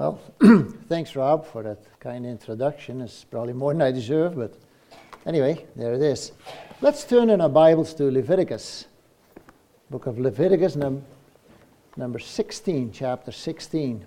Well, thanks, Rob, for that kind introduction. It's probably more than I deserve, but anyway, there it is. Let's turn in our Bibles to Leviticus. Book of Leviticus, number 16, chapter 16.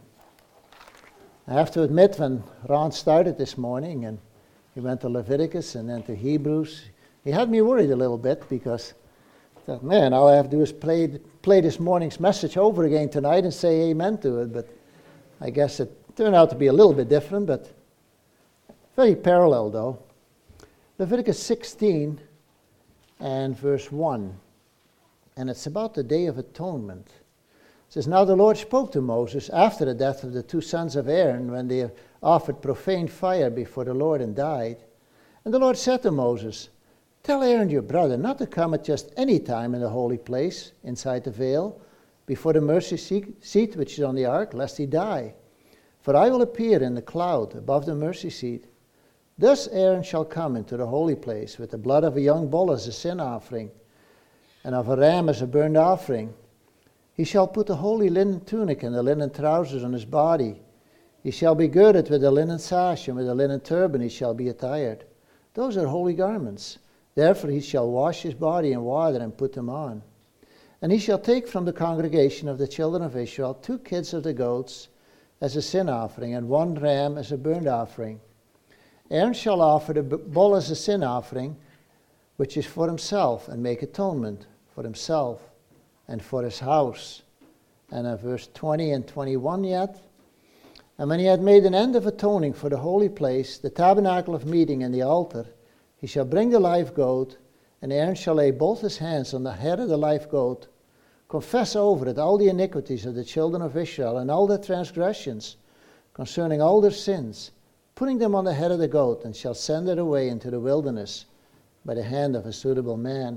I have to admit, when Ron started this morning and he went to Leviticus and then to Hebrews, he had me worried a little bit because I thought, man, all I have to do is play this morning's message over again tonight and say amen to it. But I guess it turned out to be a little bit different, but very parallel though. Leviticus 16 and verse 1. And it's about the Day of Atonement. It says, Now the Lord spoke to Moses after the death of the two sons of Aaron, when they offered profane fire before the Lord and died. And the Lord said to Moses, Tell Aaron your brother not to come at just any time in the holy place, inside the veil, before the mercy seat which is on the ark, lest he die. For I will appear in the cloud above the mercy seat. Thus Aaron shall come into the holy place with the blood of a young bull as a sin offering, and of a ram as a burnt offering. He shall put the holy linen tunic and the linen trousers on his body. He shall be girded with a linen sash, and with a linen turban he shall be attired. Those are holy garments. Therefore he shall wash his body in water and put them on. And he shall take from the congregation of the children of Israel 2 kids of the goats as a sin offering, and 1 ram as a burnt offering. Aaron shall offer the bull as a sin offering, which is for himself, and make atonement for himself and for his house. And verse 20 and 21 yet. And when he had made an end of atoning for the holy place, the tabernacle of meeting and the altar, he shall bring the live goat, and Aaron shall lay both his hands on the head of the live goat, confess over it all the iniquities of the children of Israel and all their transgressions concerning all their sins, putting them on the head of the goat, and shall send it away into the wilderness by the hand of a suitable man.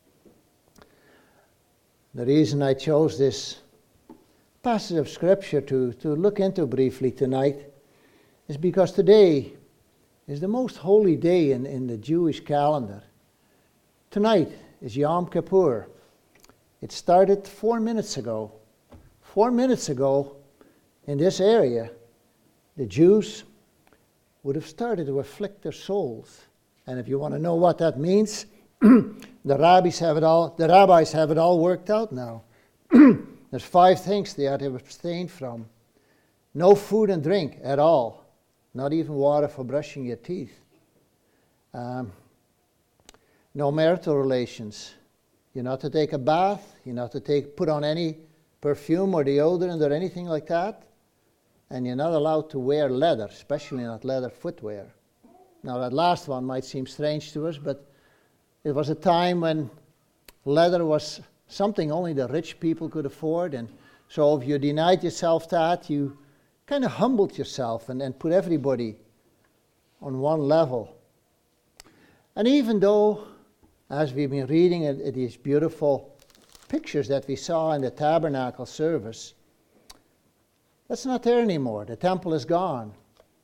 The reason I chose this passage of Scripture to look into briefly tonight is because today is the most holy day in the Jewish calendar. Tonight is Yom Kippur. It started 4 minutes ago. 4 minutes ago, in this area, the Jews would have started to afflict their souls. And if you want to know what that means, the rabbis have it all worked out now. There's 5 things they are to abstain from. No food and drink at all. Not even water for brushing your teeth. No marital relations. You're not to take a bath. You're not to put on any perfume or deodorant or anything like that. And you're not allowed to wear leather, especially not leather footwear. Now that last one might seem strange to us, but it was a time when leather was something only the rich people could afford. And so if you denied yourself that, you kind of humbled yourself and put everybody on one level. And even though, as we've been reading these beautiful pictures that we saw in the tabernacle service, that's not there anymore. The temple is gone.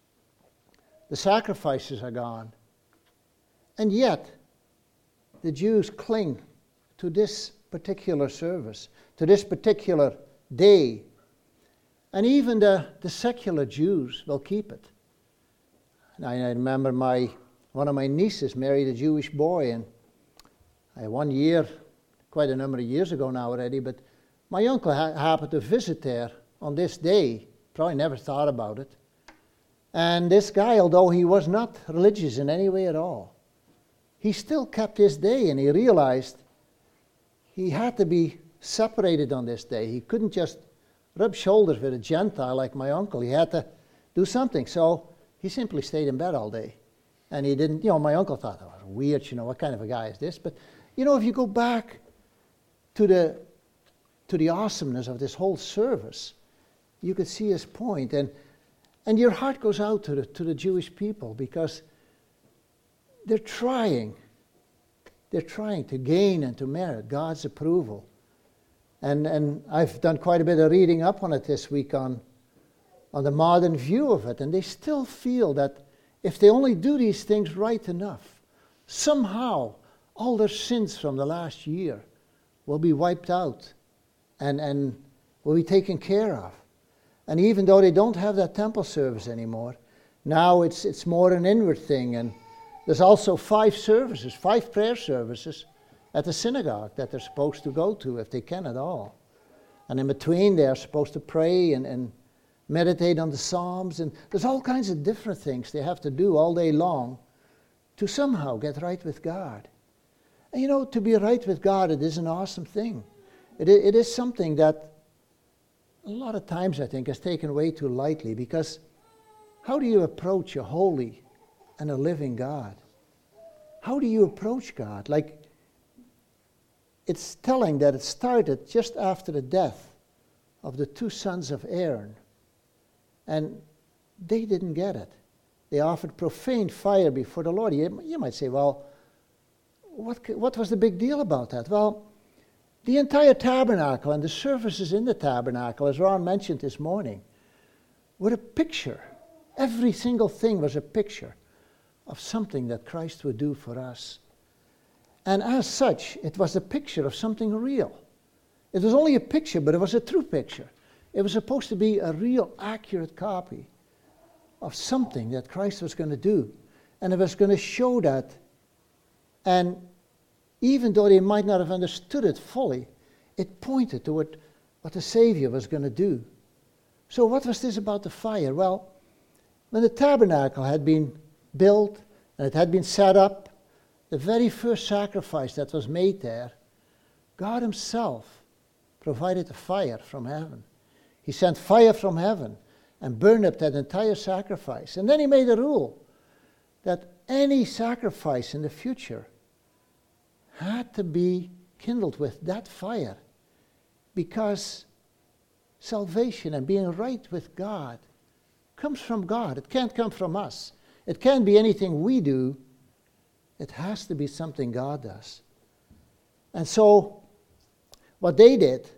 The sacrifices are gone. And yet, the Jews cling to this particular service, to this particular day. And even the secular Jews will keep it. And I remember one of my nieces married a Jewish boy, and one year, quite a number of years ago now already, but my uncle happened to visit there on this day. Probably never thought about it. And this guy, although he was not religious in any way at all, he still kept his day, and he realized he had to be separated on this day. He couldn't just rub shoulders with a Gentile like my uncle. He had to do something. So he simply stayed in bed all day. And he didn't, my uncle thought, oh, weird, what kind of a guy is this? But, if you go back to the awesomeness of this whole service, you could see his point. And your heart goes out to the Jewish people, because they're trying to gain and to merit God's approval. And I've done quite a bit of reading up on it this week on the modern view of it, and they still feel that if they only do these things right enough, somehow all their sins from the last year will be wiped out and will be taken care of. And even though they don't have that temple service anymore, now it's more an inward thing. And there's also 5 prayer services at the synagogue that they're supposed to go to if they can at all. And in between, they are supposed to pray and meditate on the Psalms. And there's all kinds of different things they have to do all day long to somehow get right with God. And you know, to be right with God, it is an awesome thing. It is something that a lot of times I think is taken way too lightly, because how do you approach a holy and a living God? How do you approach God? Like, it's telling that it started just after the death of the 2 sons of Aaron. And they didn't get it. They offered profane fire before the Lord. You might say, well, what was the big deal about that? Well, the entire tabernacle and the services in the tabernacle, as Ron mentioned this morning, were a picture. Every single thing was a picture of something that Christ would do for us. And as such, it was a picture of something real. It was only a picture, but it was a true picture. It was supposed to be a real, accurate copy of something that Christ was going to do. And it was going to show that. And even though they might not have understood it fully, it pointed to what the Savior was going to do. So what was this about the fire? Well, when the tabernacle had been built and it had been set up, the very first sacrifice that was made there, God himself provided the fire from heaven. He sent fire from heaven and burned up that entire sacrifice. And then he made a rule that any sacrifice in the future had to be kindled with that fire, because salvation and being right with God comes from God. It can't come from us. It can't be anything we do. It has to be something God does. And so what they did,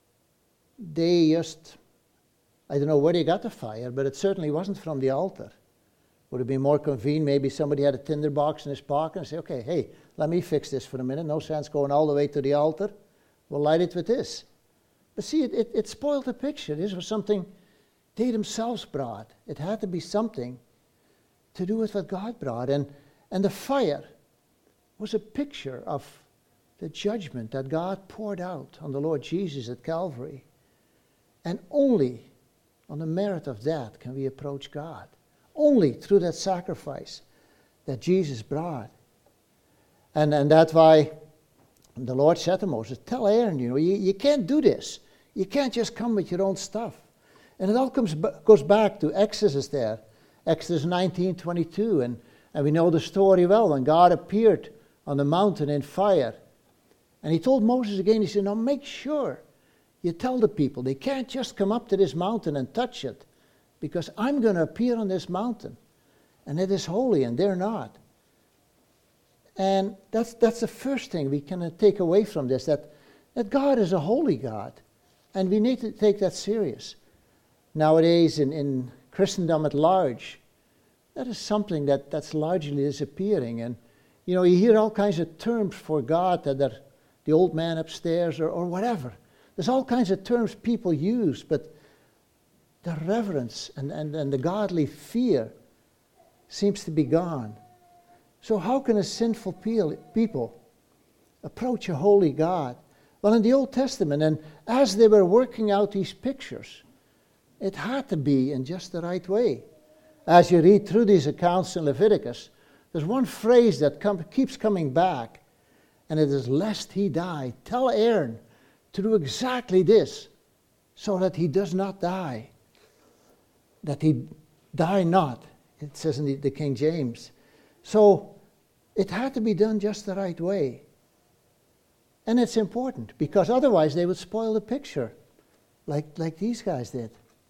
they just, I don't know where they got the fire, but it certainly wasn't from the altar. Would it be more convenient? Maybe somebody had a tinderbox in his pocket and say, okay, hey, let me fix this for a minute. No sense going all the way to the altar. We'll light it with this. But see, it spoiled the picture. This was something they themselves brought. It had to be something to do with what God brought. And the fire was a picture of the judgment that God poured out on the Lord Jesus at Calvary. And only on the merit of that can we approach God. Only through that sacrifice that Jesus brought. And that's why the Lord said to Moses, tell Aaron, you can't do this. You can't just come with your own stuff. And it all goes back to Exodus there, Exodus 19:22. And we know the story well, when God appeared on the mountain in fire. And he told Moses again, he said, now make sure you tell the people, they can't just come up to this mountain and touch it, because I'm going to appear on this mountain, and it is holy, and they're not. And that's the first thing we can take away from this, that God is a holy God, and we need to take that serious. Nowadays, in Christendom at large, that is something that's largely disappearing. And, you hear all kinds of terms for God, that are the old man upstairs or whatever. There's all kinds of terms people use, but the reverence and the godly fear seems to be gone. So how can a sinful people approach a holy God? Well, in the Old Testament, and as they were working out these pictures, it had to be in just the right way. As you read through these accounts in Leviticus, there's one phrase that keeps coming back, and it is, lest he die. Tell Aaron to do exactly this, so that he does not die. That he die not, it says in the King James. So it had to be done just the right way. And it's important, because otherwise they would spoil the picture, like these guys did.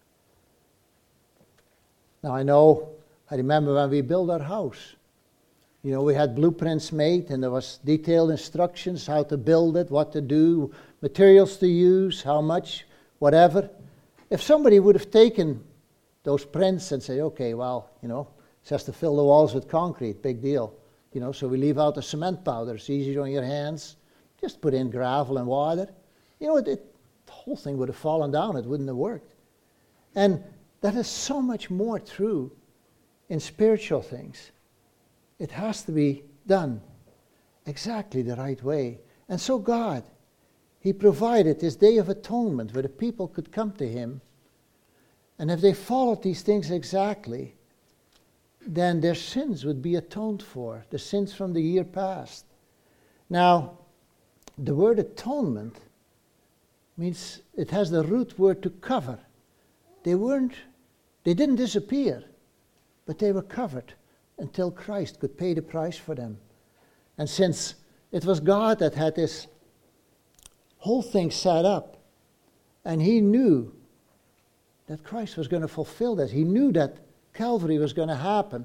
Now I remember when we built our house, we had blueprints made, and there was detailed instructions how to build it, what to do, materials to use, how much, whatever. If somebody would have taken those prints and say, okay, well, it has to fill the walls with concrete, big deal. So we leave out the cement powder, it's easier on your hands. Just put in gravel and water. The whole thing would have fallen down, it wouldn't have worked. And that is so much more true in spiritual things. It has to be done exactly the right way. And so God, He provided this Day of Atonement where the people could come to Him. And if they followed these things exactly, then their sins would be atoned for, the sins from the year past. Now, the word atonement means it has the root word to cover. They didn't disappear, but they were covered until Christ could pay the price for them. And since it was God that had this whole thing set up, and He knew that Christ was going to fulfill that. He knew that Calvary was going to happen.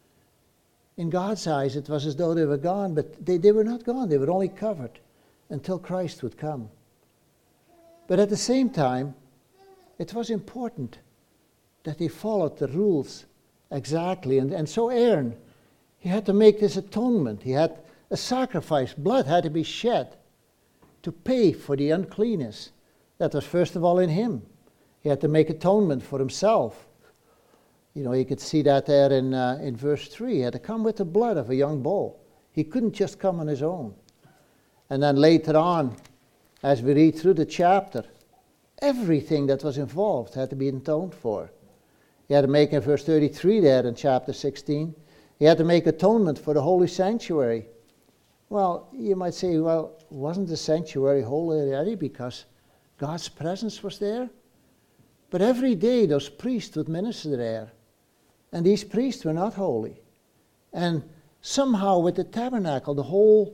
In God's eyes, it was as though they were gone, but they were not gone. They were only covered until Christ would come. But at the same time, it was important that they followed the rules exactly. And so Aaron, he had to make this atonement. He had a sacrifice. Blood had to be shed to pay for the uncleanness that was first of all in him. He had to make atonement for himself. You know, you could see that there in verse 3. He had to come with the blood of a young bull. He couldn't just come on his own. And then later on, as we read through the chapter, everything that was involved had to be atoned for. He had to make, in verse 33 there in chapter 16, he had to make atonement for the holy sanctuary. Well, you might say, well, wasn't the sanctuary holy already because God's presence was there? But every day those priests would minister there. And these priests were not holy. And somehow with the tabernacle, the whole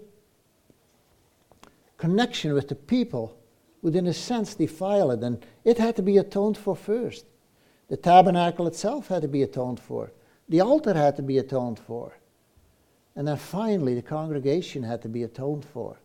connection with the people would in a sense defile it. And it had to be atoned for first. The tabernacle itself had to be atoned for. The altar had to be atoned for. And then finally the congregation had to be atoned for.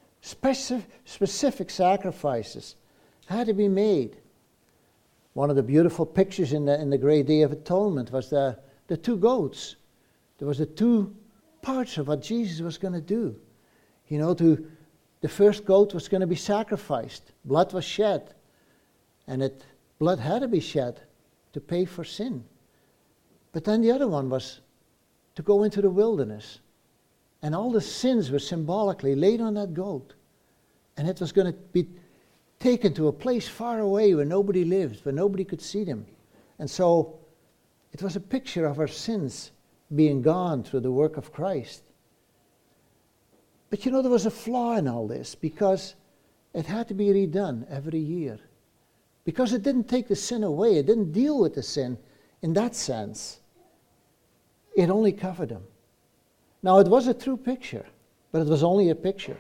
Specific sacrifices had to be made. One of the beautiful pictures in the Great Day of Atonement was the two goats. There was the two parts of what Jesus was going to do. You know, the first goat was going to be sacrificed. Blood was shed. And blood had to be shed to pay for sin. But then the other one was to go into the wilderness. And all the sins were symbolically laid on that goat. And it was going to be taken to a place far away where nobody lived, where nobody could see them. And so it was a picture of our sins being gone through the work of Christ. But you know, there was a flaw in all this because it had to be redone every year. Because it didn't take the sin away, it didn't deal with the sin in that sense. It only covered them. Now, it was a true picture, but it was only a picture.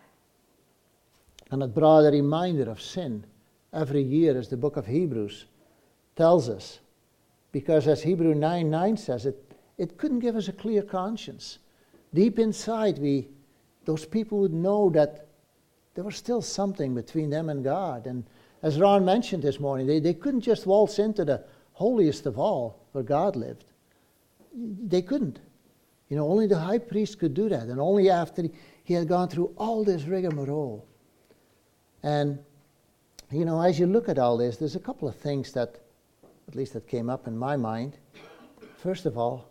And it brought a reminder of sin every year, as the book of Hebrews tells us. Because as Hebrews 9:9 says, it couldn't give us a clear conscience. Deep inside, those people would know that there was still something between them and God. And as Ron mentioned this morning, they couldn't just waltz into the holiest of all, where God lived. They couldn't. You know, only the high priest could do that, and only after he had gone through all this rigmarole. And, you know, as you look at all this, there's a couple of things that, at least that came up in my mind. First of all,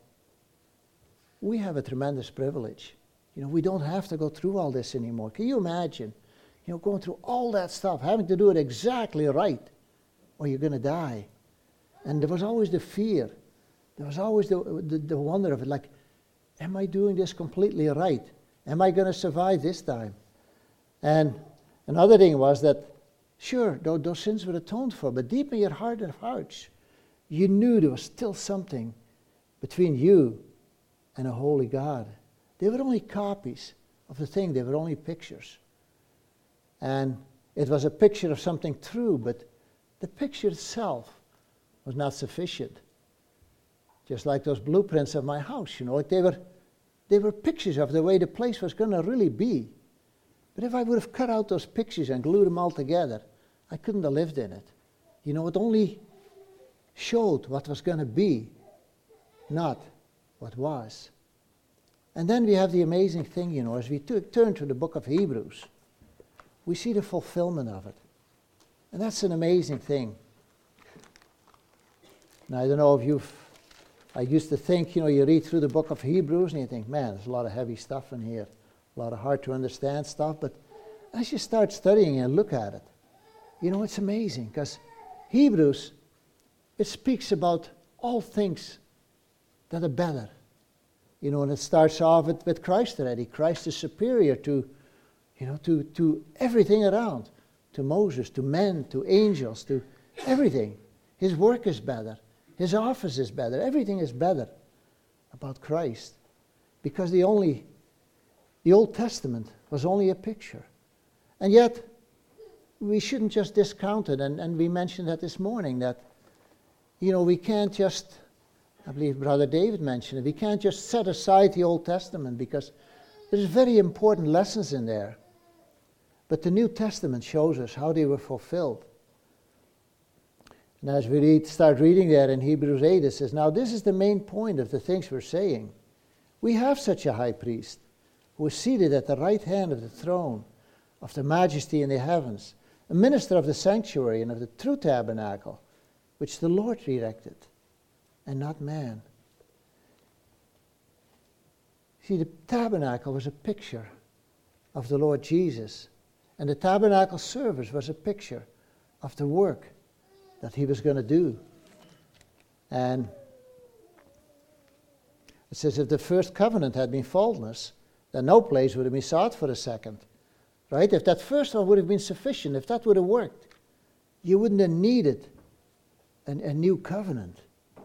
we have a tremendous privilege. You know, we don't have to go through all this anymore. Can you imagine, you know, going through all that stuff, having to do it exactly right, or you're going to die? And there was always the fear. There was always the wonder of it, like, am I doing this completely right? Am I going to survive this time? And another thing was that, sure, those sins were atoned for, but deep in your heart of hearts, you knew there was still something between you and a holy God. They were only copies of the thing. They were only pictures. And it was a picture of something true, but the picture itself was not sufficient. Just like those blueprints of my house, you know, like they were pictures of the way the place was going to really be. But if I would have cut out those pictures and glued them all together, I couldn't have lived in it. You know, it only showed what was going to be, not what was. And then we have the amazing thing, you know, as we turn to the book of Hebrews, we see the fulfillment of it. And that's an amazing thing. And I don't know if I used to think, you read through the book of Hebrews and you think, man, there's a lot of heavy stuff in here, a lot of hard to understand stuff. But as you start studying and look at it, it's amazing, because Hebrews, it speaks about all things that are better. And it starts off with Christ already. Christ is superior to everything around, to Moses, to men, to angels, to everything. His work is better. His office is better. Everything is better about Christ. Because the Old Testament was only a picture. And yet, we shouldn't just discount it. And we mentioned that this morning, that, we can't just, I believe Brother David mentioned it, we can't just set aside the Old Testament, because there's very important lessons in there. But the New Testament shows us how they were fulfilled. And as we start reading there in Hebrews 8, it says, now this is the main point of the things we're saying. We have such a high priest who is seated at the right hand of the throne of the majesty in the heavens, a minister of the sanctuary and of the true tabernacle, which the Lord erected, and not man. See, the tabernacle was a picture of the Lord Jesus, and the tabernacle service was a picture of the work that he was going to do. And it says, if the first covenant had been faultless, then no place would have been sought for a second. Right? If that first one would have been sufficient, if that would have worked, you wouldn't have needed a new covenant. It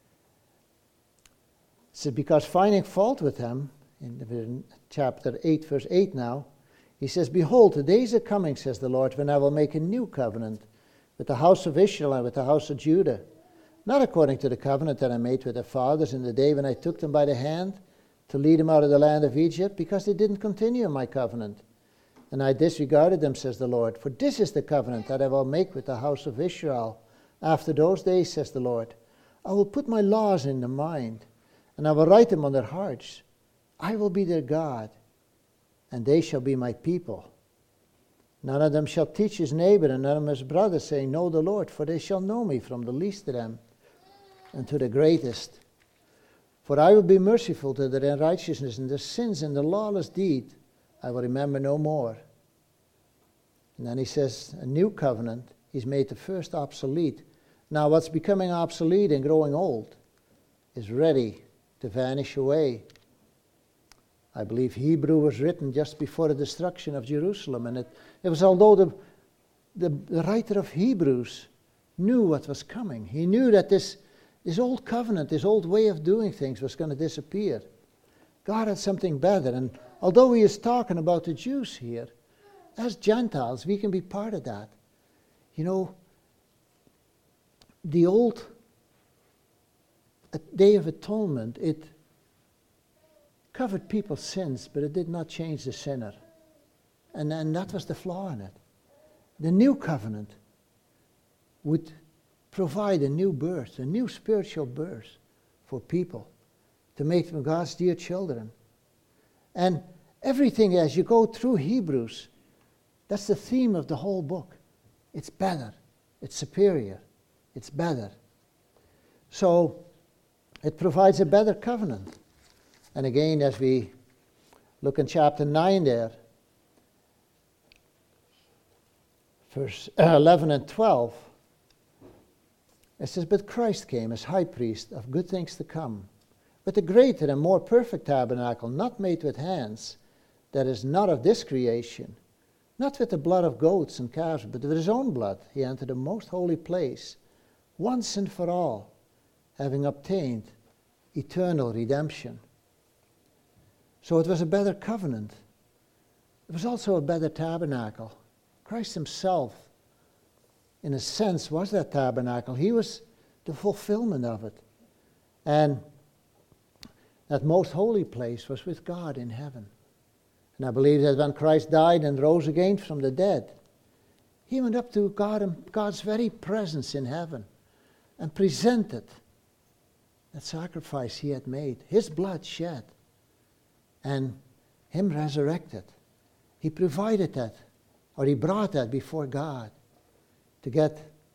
says, because finding fault with them, in chapter 8, verse 8 now, he says, behold, the days are coming, says the Lord, when I will make a new covenant with the house of Israel and with the house of Judah, not according to the covenant that I made with their fathers in the day when I took them by the hand to lead them out of the land of Egypt, because they didn't continue in my covenant. And I disregarded them, says the Lord. For this is the covenant that I will make with the house of Israel. After those days, says the Lord, I will put my laws in their mind, and I will write them on their hearts. I will be their God, and they shall be my people. None of them shall teach his neighbor and none of his brother, saying, know the Lord, for they shall know me from the least of them and to the greatest. For I will be merciful to their unrighteousness, and their sins and their lawless deed I will remember no more. And then he says, a new covenant, he's made the first obsolete. Now what's becoming obsolete and growing old is ready to vanish away. I believe Hebrew was written just before the destruction of Jerusalem, and it was although the writer of Hebrews knew what was coming. He knew that this old covenant, this old way of doing things was going to disappear. God had something better, and although he is talking about the Jews here, as Gentiles, we can be part of that. The old Day of Atonement, it covered people's sins, but it did not change the sinner. And that was the flaw in it. The new covenant would provide a new birth, a new spiritual birth for people to make them God's dear children. And everything, as you go through Hebrews, that's the theme of the whole book. It's better. It's superior. It's better. So it provides a better covenant. And again, as we look in chapter 9 there, verse 11 and 12, it says, but Christ came as high priest of good things to come, with a greater and more perfect tabernacle, not made with hands, that is not of this creation, not with the blood of goats and calves, but with his own blood he entered the most holy place, once and for all, having obtained eternal redemption. So it was a better covenant. It was also a better tabernacle. Christ himself, in a sense, was that tabernacle. He was the fulfillment of it. And that most holy place was with God in heaven. And I believe that when Christ died and rose again from the dead, he went up to God and God's very presence in heaven and presented that sacrifice he had made, his blood shed, and him resurrected. He provided that, or he brought that before God to get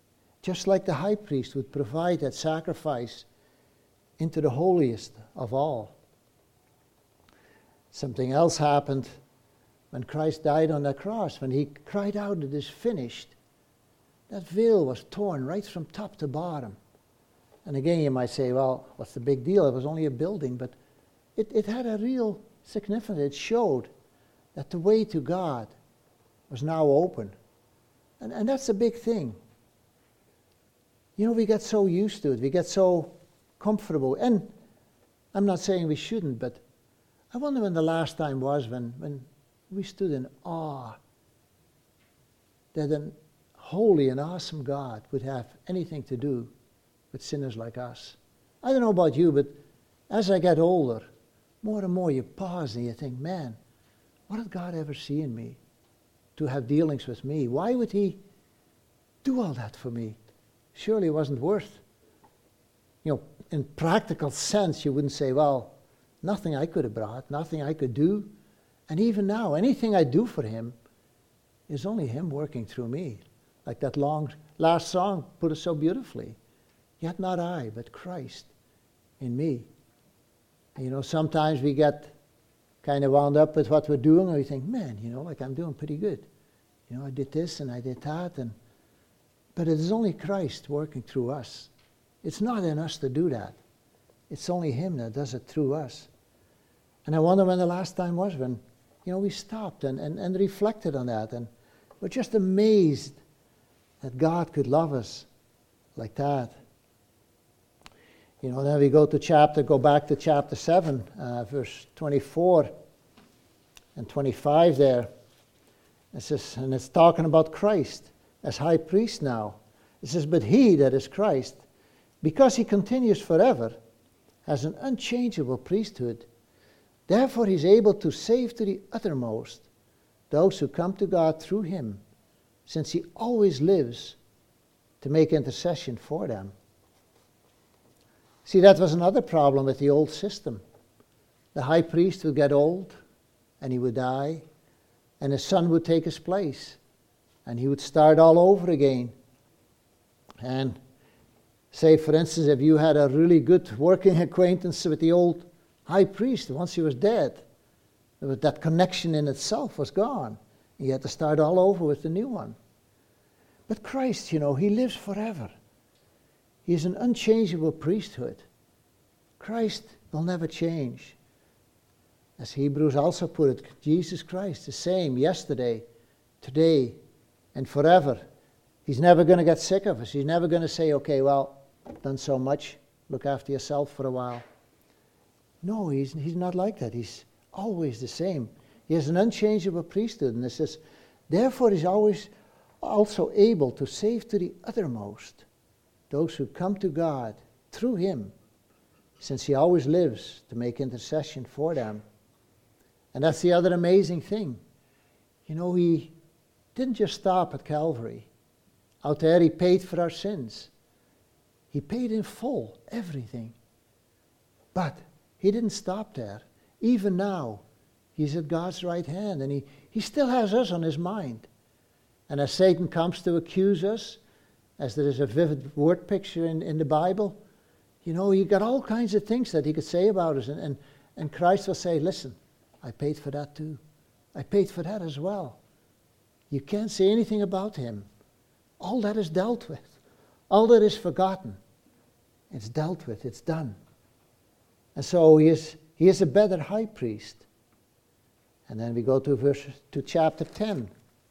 just like the high priest would provide that sacrifice into the holiest of all. Something else happened when Christ died on the cross. When he cried out, "It is finished," that veil was torn right from top to bottom. And again, you might say, well, what's the big deal? It was only a building, but it had a real significance. It showed that the way to God was now open. And that's a big thing. You know, we get so used to it. We get so comfortable. And I'm not saying we shouldn't, but I wonder when the last time was when we stood in awe that a holy and awesome God would have anything to do with sinners like us. I don't know about you, but as I get older, more and more you pause and you think, man, what did God ever see in me to have dealings with me? Why would he do all that for me? Surely it wasn't worth. In practical sense, you wouldn't say, well, nothing I could have brought, nothing I could do. And even now, anything I do for him is only him working through me. Like that last song put it so beautifully. Yet not I, but Christ in me. And sometimes we get kind of wound up with what we're doing, and we think, man, like I'm doing pretty good. I did this and I did that. But it is only Christ working through us. It's not in us to do that. It's only him that does it through us. And I wonder when the last time was when, we stopped and reflected on that. And we're just amazed that God could love us like that. Then we go back to chapter 7, verse 24 and 25 there. It says, and it's talking about Christ as high priest now. It says, but he, that is Christ, because he continues forever, has an unchangeable priesthood. Therefore he's able to save to the uttermost those who come to God through him, since he always lives to make intercession for them. See, that was another problem with the old system. The high priest would get old, and he would die, and his son would take his place, and he would start all over again. And say, for instance, if you had a really good working acquaintance with the old high priest, once he was dead, that connection in itself was gone. You had to start all over with the new one. But Christ, he lives forever. He is an unchangeable priesthood. Christ will never change. As Hebrews also put it, Jesus Christ, the same yesterday, today, and forever. He's never going to get sick of us. He's never going to say, okay, well, I've done so much, look after yourself for a while. No, he's not like that. He's always the same. He has an unchangeable priesthood. And it says, therefore he's always also able to save to the uttermost those who come to God through him, since he always lives to make intercession for them. And that's the other amazing thing. He didn't just stop at Calvary. Out there he paid for our sins. He paid in full everything. But he didn't stop there. Even now, he's at God's right hand, and he still has us on his mind. And as Satan comes to accuse us, as there is a vivid word picture in the Bible, you got all kinds of things that he could say about us. And Christ will say, listen, I paid for that too. I paid for that as well. You can't say anything about him. All that is dealt with. All that is forgotten. It's dealt with. It's done. And so he is a better high priest. And then we go to chapter 10.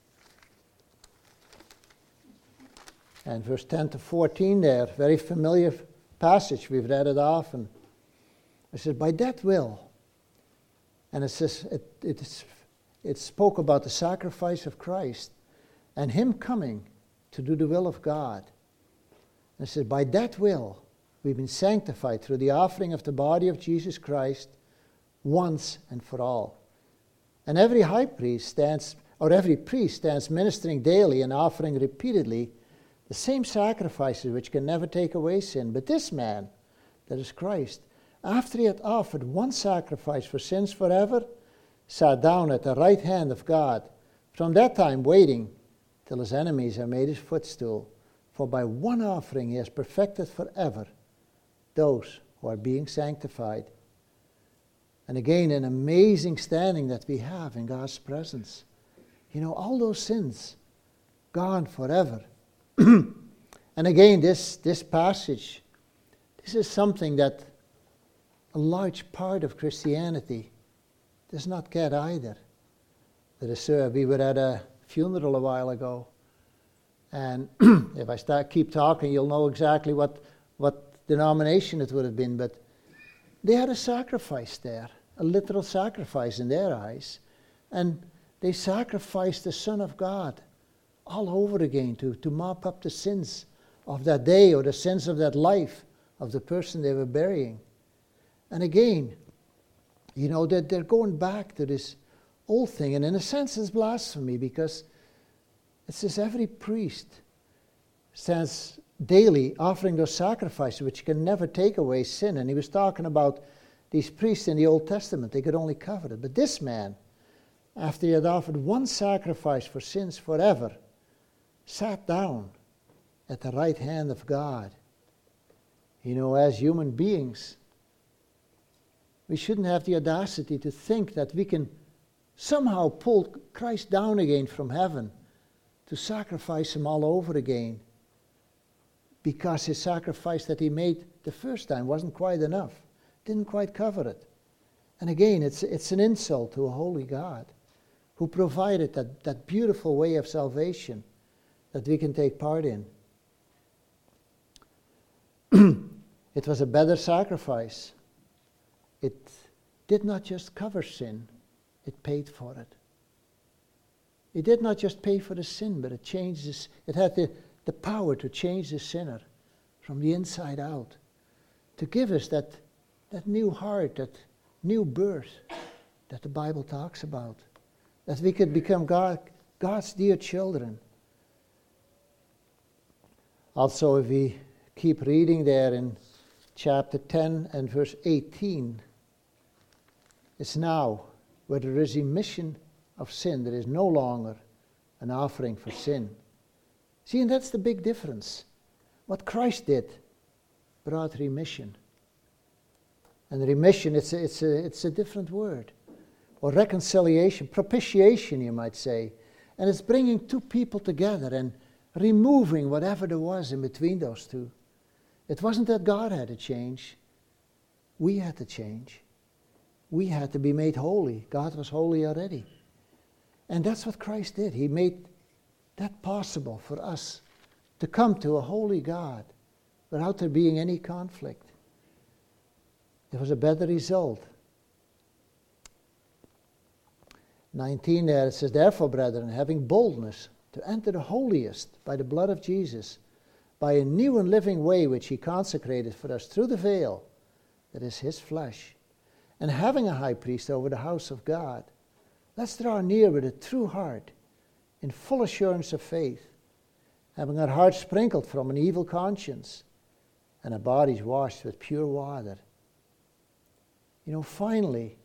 And verse 10 to 14 there, very familiar passage. We've read it often. It says, by that will. And it says, it spoke about the sacrifice of Christ and him coming to do the will of God. And it says, by that will, we've been sanctified through the offering of the body of Jesus Christ once and for all. And every priest stands ministering daily and offering repeatedly the same sacrifices which can never take away sin. But this man, that is Christ, after he had offered one sacrifice for sins forever, sat down at the right hand of God, from that time waiting till his enemies are made his footstool. For by one offering he has perfected forever those who are being sanctified. And again, an amazing standing that we have in God's presence. You know, all those sins gone forever. And again, this passage, this is something that a large part of Christianity does not get either. We were at a funeral a while ago, and if I keep talking, you'll know exactly what denomination it would have been, but they had a sacrifice there, a literal sacrifice in their eyes, and they sacrificed the Son of God all over again to mop up the sins of that day or the sins of that life of the person they were burying. And again, you know, that they're going back to this old thing, and in a sense it's blasphemy, because it says every priest stands daily offering those sacrifices which can never take away sin. And he was talking about these priests in the Old Testament. They could only cover it. But this man, after he had offered one sacrifice for sins forever, sat down at the right hand of God. You know, as human beings, we shouldn't have the audacity to think that we can somehow pull Christ down again from heaven to sacrifice him all over again, because his sacrifice that he made the first time wasn't quite enough, didn't quite cover it. And again, it's an insult to a holy God who provided that beautiful way of salvation that we can take part in. It was a better sacrifice. It did not just cover sin, it paid for it. It did not just pay for the sin, but it had the power to change the sinner from the inside out, to give us that new heart, that new birth that the Bible talks about, that we could become God's dear children. Also, if we keep reading there in chapter 10 and verse 18, it's now where there is remission of sin. There is no longer an offering for sin. See, and that's the big difference. What Christ did brought remission. And remission, it's a different word. Or reconciliation, propitiation, you might say. And it's bringing two people together and removing whatever there was in between those two. It wasn't that God had to change. We had to change. We had to be made holy. God was holy already. And that's what Christ did. He made that possible for us to come to a holy God without there being any conflict. It was a better result. 19 there, it says, therefore, brethren, having boldness to enter the holiest by the blood of Jesus, by a new and living way which he consecrated for us through the veil, that is his flesh, and having a high priest over the house of God, let's draw near with a true heart, in full assurance of faith, having our hearts sprinkled from an evil conscience, and our bodies washed with pure water. You know, finally,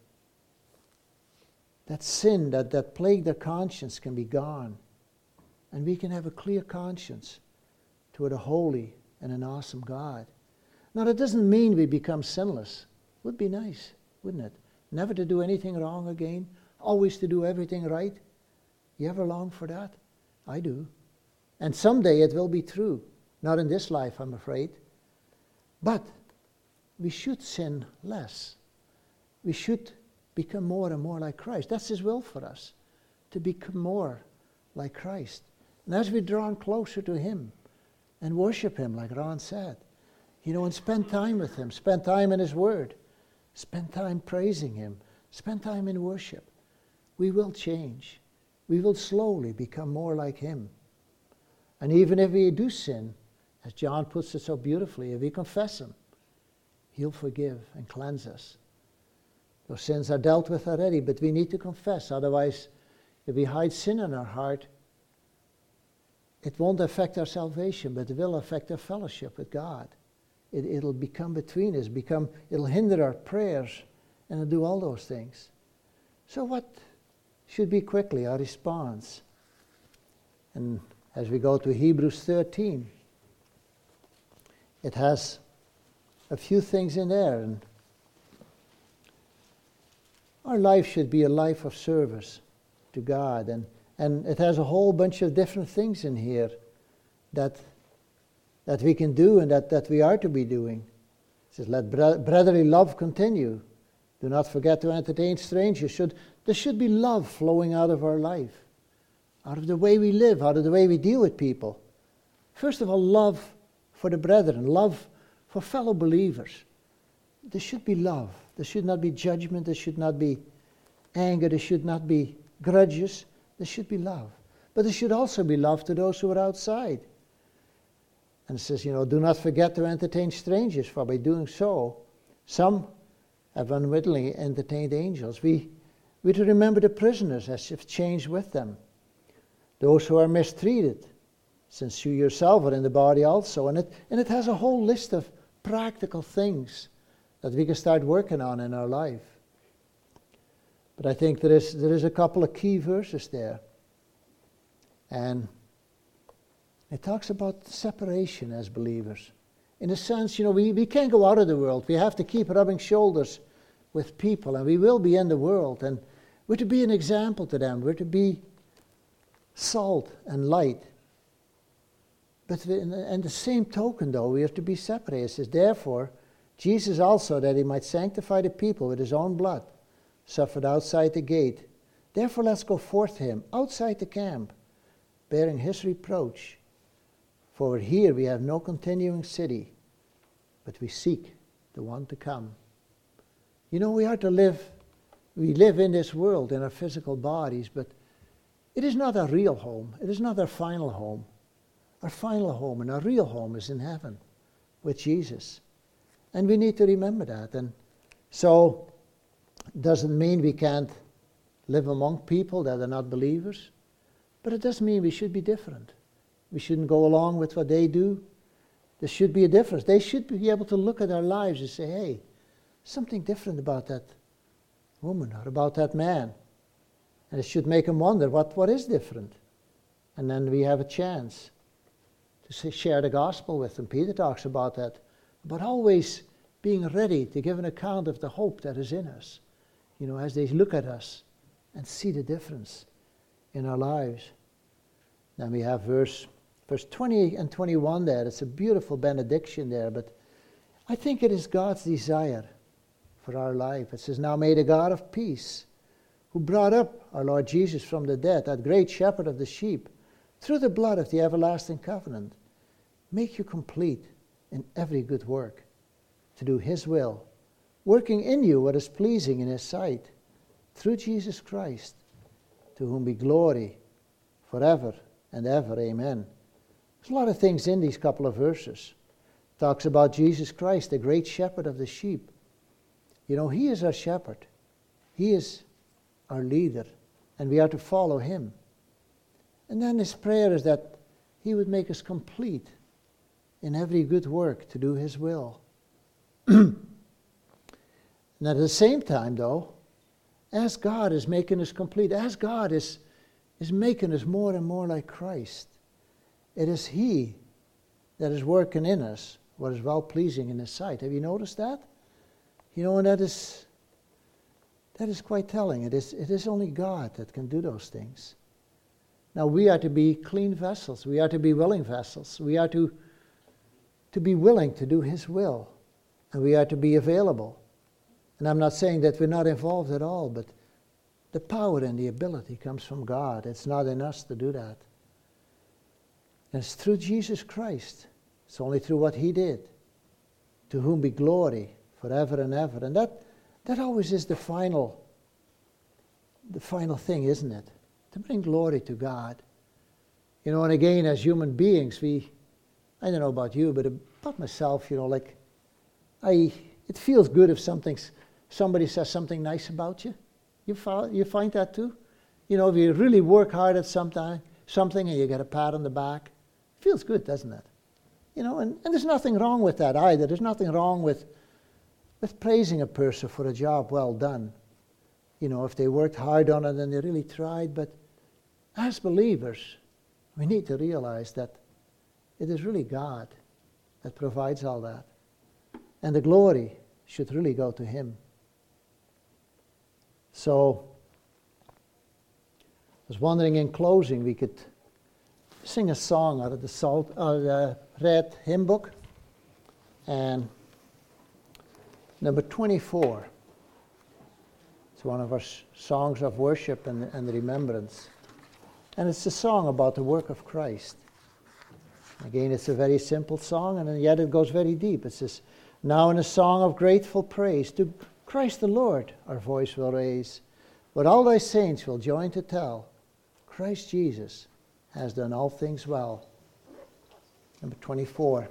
that sin that plagued their conscience can be gone, and we can have a clear conscience toward a holy and an awesome God. Now, that doesn't mean we become sinless. Would be nice, wouldn't it? Never to do anything wrong again, always to do everything right. You ever long for that? I do. And someday it will be true. Not in this life, I'm afraid. But we should sin less. We should become more and more like Christ. That's his will for us, to become more like Christ. And as we draw closer to him and worship him, like Ron said, you know, and spend time with him, spend time in his word, spend time praising him, spend time in worship, we will change. We will slowly become more like him. And even if we do sin, as John puts it so beautifully, if we confess him, he'll forgive and cleanse us. Those sins are dealt with already, but we need to confess. Otherwise, if we hide sin in our heart, it won't affect our salvation, but it will affect our fellowship with God. It'll become between us, it'll hinder our prayers, and it'll do all those things. So what should be quickly our response? And as we go to Hebrews 13, it has a few things in there. And our life should be a life of service to God. And it has a whole bunch of different things in here that we can do and that we are to be doing. It says, let brotherly love continue. Do not forget to entertain strangers. There should be love flowing out of our life, out of the way we live, out of the way we deal with people. First of all, love for the brethren, love for fellow believers. There should be love. There should not be judgment. There should not be anger. There should not be grudges. There should be love. But there should also be love to those who are outside. And it says, do not forget to entertain strangers, for by doing so, some have unwittingly entertained angels. We're to remember the prisoners as if changed with them. Those who are mistreated, since you yourself are in the body also. And it has a whole list of practical things that we can start working on in our life. But I think there is a couple of key verses there. And it talks about separation as believers. In a sense, we can't go out of the world. We have to keep rubbing shoulders with people, and we will be in the world. And we're to be an example to them. We're to be salt and light. But in the same token, though, we have to be separated. It says, therefore, Jesus also, that he might sanctify the people with his own blood, suffered outside the gate. Therefore, let's go forth to him, outside the camp, bearing his reproach. For here we have no continuing city, but we seek the one to come. We are to live, we live in this world in our physical bodies, but it is not our real home. It is not our final home. Our final home and our real home is in heaven with Jesus. And we need to remember that. And so, it doesn't mean we can't live among people that are not believers, but it does mean we should be different. We shouldn't go along with what they do. There should be a difference. They should be able to look at our lives and say, hey, something different about that woman or about that man. And it should make them wonder what is different. And then we have a chance to share the gospel with them. Peter talks about that, about always being ready to give an account of the hope that is in us, as they look at us and see the difference in our lives. Then we have verse 20 and 21 there. It's a beautiful benediction there, but I think it is God's desire for our life. It says, now may the God of peace, who brought up our Lord Jesus from the dead, that great shepherd of the sheep, through the blood of the everlasting covenant, make you complete in every good work, to do his will, working in you what is pleasing in his sight, through Jesus Christ, to whom be glory forever and ever. Amen. There's a lot of things in these couple of verses. It talks about Jesus Christ, the great shepherd of the sheep. He is our shepherd. He is our leader, and we are to follow him. And then his prayer is that he would make us complete in every good work to do his will. And at the same time, though, as God is making us complete, as God is making us more and more like Christ, it is he that is working in us what is well-pleasing in his sight. Have you noticed that? And that is quite telling. It is only God that can do those things. Now, we are to be clean vessels. We are to be willing vessels. We are to be willing to do his will. And we are to be available. And I'm not saying that we're not involved at all, but the power and the ability comes from God. It's not in us to do that. And it's through Jesus Christ. It's only through what he did. To whom be glory forever and ever. And that always is the final thing, isn't it? To bring glory to God. And again, as human beings, I don't know about you, but about myself, it feels good if somebody says something nice about you. You find that too? If you really work hard at something and you get a pat on the back, it feels good, doesn't it? And there's nothing wrong with that either. There's nothing wrong with praising a person for a job well done. If they worked hard on it and they really tried. But as believers, we need to realize that it is really God that provides all that. And the glory should really go to Him. So, I was wondering in closing we could sing a song out of the red hymn book. And number 24. It's one of our songs of worship and remembrance. And it's a song about the work of Christ. Again, it's a very simple song, and yet it goes very deep. It says, now in a song of grateful praise, to Christ the Lord our voice will raise, but all thy saints will join to tell, Christ Jesus has done all things well. Number 24.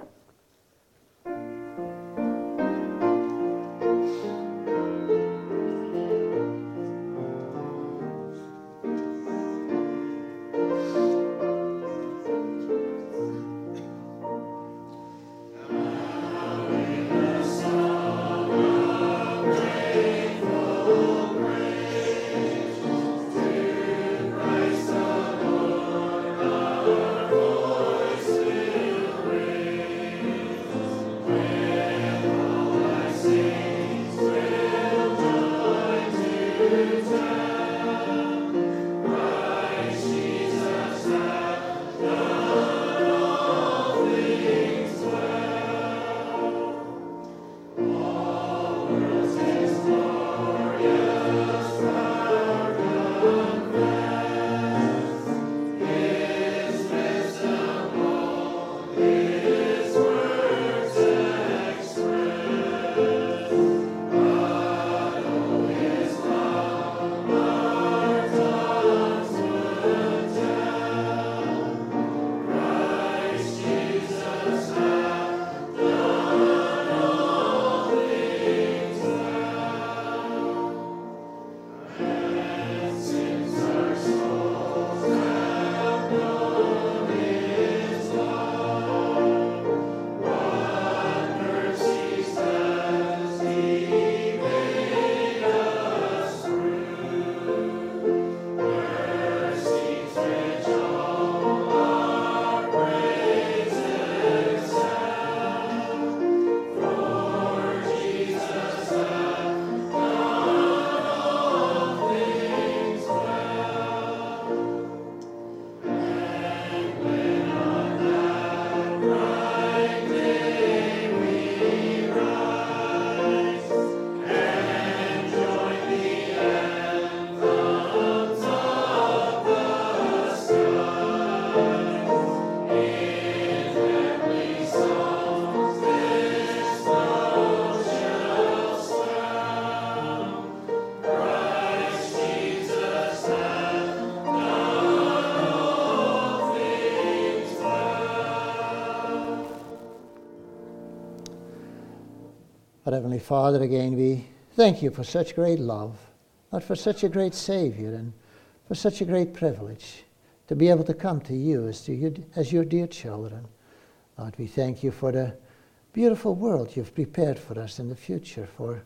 Our Heavenly Father, again, we thank you for such great love, Lord, for such a great Savior, and for such a great privilege to be able to come to you as your dear children. Lord, we thank you for the beautiful world you've prepared for us in the future, for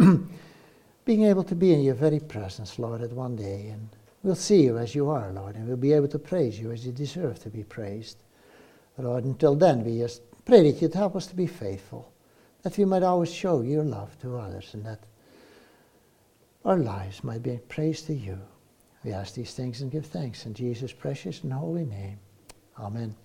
being able to be in your very presence, Lord, at one day. And we'll see you as you are, Lord, and we'll be able to praise you as you deserve to be praised. Lord, until then, we just pray that you'd help us to be faithful, that we might always show your love to others, and that our lives might be praised to you. We ask these things and give thanks in Jesus' precious and holy name. Amen.